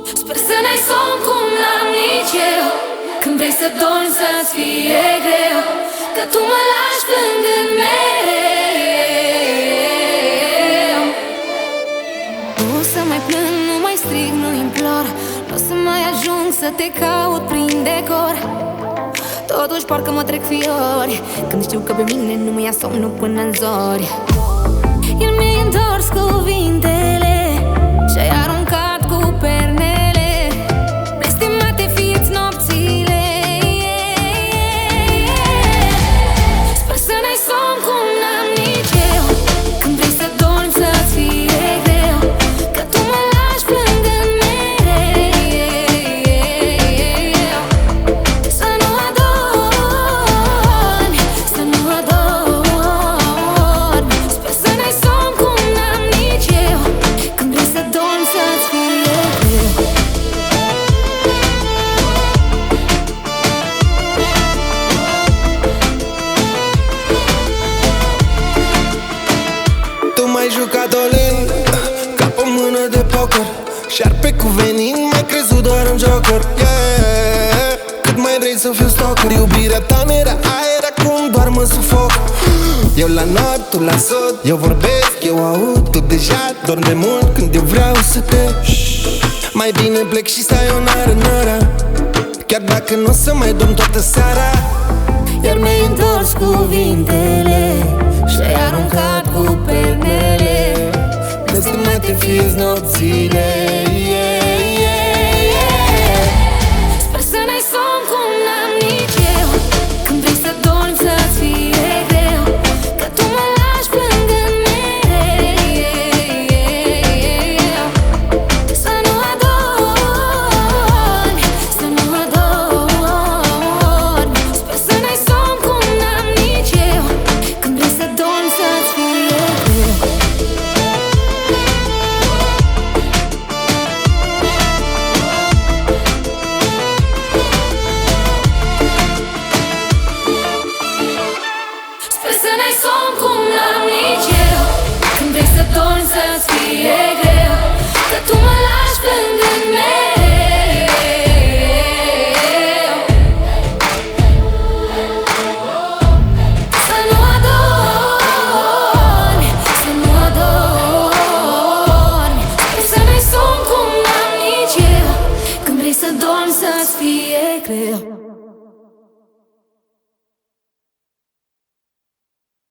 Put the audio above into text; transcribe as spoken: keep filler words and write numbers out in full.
Sper să n-ai somn cum n-am nici eu, când vrei să dormi să-ți fie greu, că tu mă lași plângând mereu. Nu o să mai plâng, nu mai strig, nu implor, nu o să mai ajung să te caut prin decor. Totuși parcă mă trec fiori când știu că pe mine nu mi-a somnul până în zori. El mi-a întors cuvintele și-ai aruncat cu pernele. Blestemate fie-ți nopțile. Sper să n-ai somn cum n-am nici eu, când vrei să dormi să-ți fie greu, că tu mă lași plângând mereu. Să nu adormi, să nu adormi. Sper să n-ai somn cum n-am nici eu, când vrei să dormi să-ți fie greu. Tu m-ai jucat all-in ca pe mână de poker, șarpe cu venin, m-ai crezut doar un joker, yeah. Cât mai vrei să fiu stalker, iubirea ta mi-era aer, acum doar mă sufoc. Eu la nord, tu la sud, eu vorbesc, eu aud, tu deja dormi de mult când eu vreau să te mai bine plec și stai o nară în ora, chiar dacă nu o să mai dorm toată seara. Iar mi-ai întors cuvintele și-ai aruncat cu pernele. Blestemate fie-ți nopțile.